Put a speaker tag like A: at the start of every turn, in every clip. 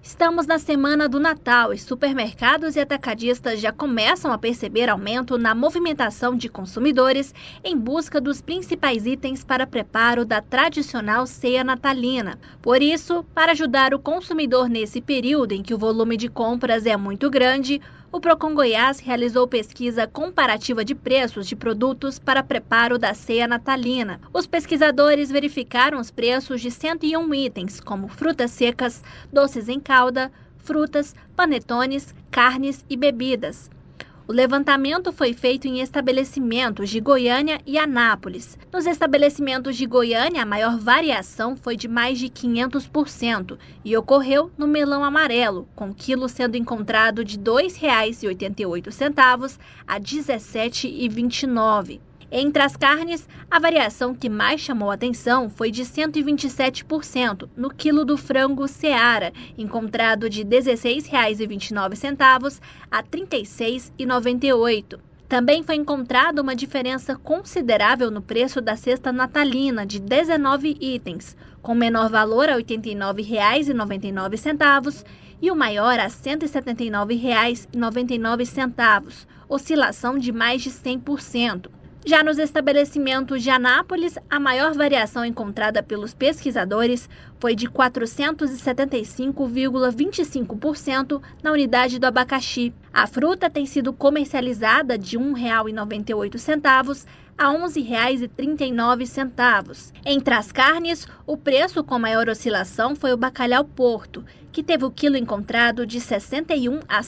A: Estamos na semana do Natal e supermercados e atacadistas já começam a perceber aumento na movimentação de consumidores em busca dos principais itens para preparo da tradicional ceia natalina. Por isso, para ajudar o consumidor nesse período em que o volume de compras é muito grande, o Procon Goiás realizou pesquisa comparativa de preços de produtos para preparo da ceia natalina. Os pesquisadores verificaram os preços de 101 itens, como frutas secas, doces em calda, frutas, panetones, carnes e bebidas. O levantamento foi feito em estabelecimentos de Goiânia e Anápolis. Nos estabelecimentos de Goiânia, a maior variação foi de mais de 500% e ocorreu no melão amarelo, com o quilo sendo encontrado de R$ 2,88 a R$ 17,29. Entre as carnes, a variação que mais chamou a atenção foi de 127% no quilo do frango Seara, encontrado de R$ 16,29 a R$ 36,98. Também foi encontrada uma diferença considerável no preço da cesta natalina, de 19 itens, com menor valor a R$ 89,99 e o maior a R$ 179,99, oscilação de mais de 100%. Já nos estabelecimentos de Anápolis, a maior variação encontrada pelos pesquisadores foi de 475,25% na unidade do abacaxi. A fruta tem sido comercializada de R$ 1,98 a R$ 11,39. Entre as carnes, o preço com maior oscilação foi o bacalhau Porto, que teve o quilo encontrado de R$ 61 a R$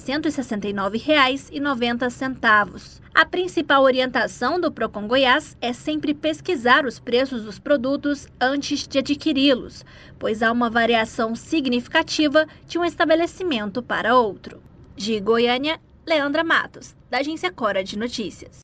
A: 169,90. A principal orientação do Procon Goiás é sempre pesquisar os preços dos produtos antes de adquiri-los, pois há uma variação significativa de um estabelecimento para outro. De Goiânia, Leandra Matos, da Agência Cora de Notícias.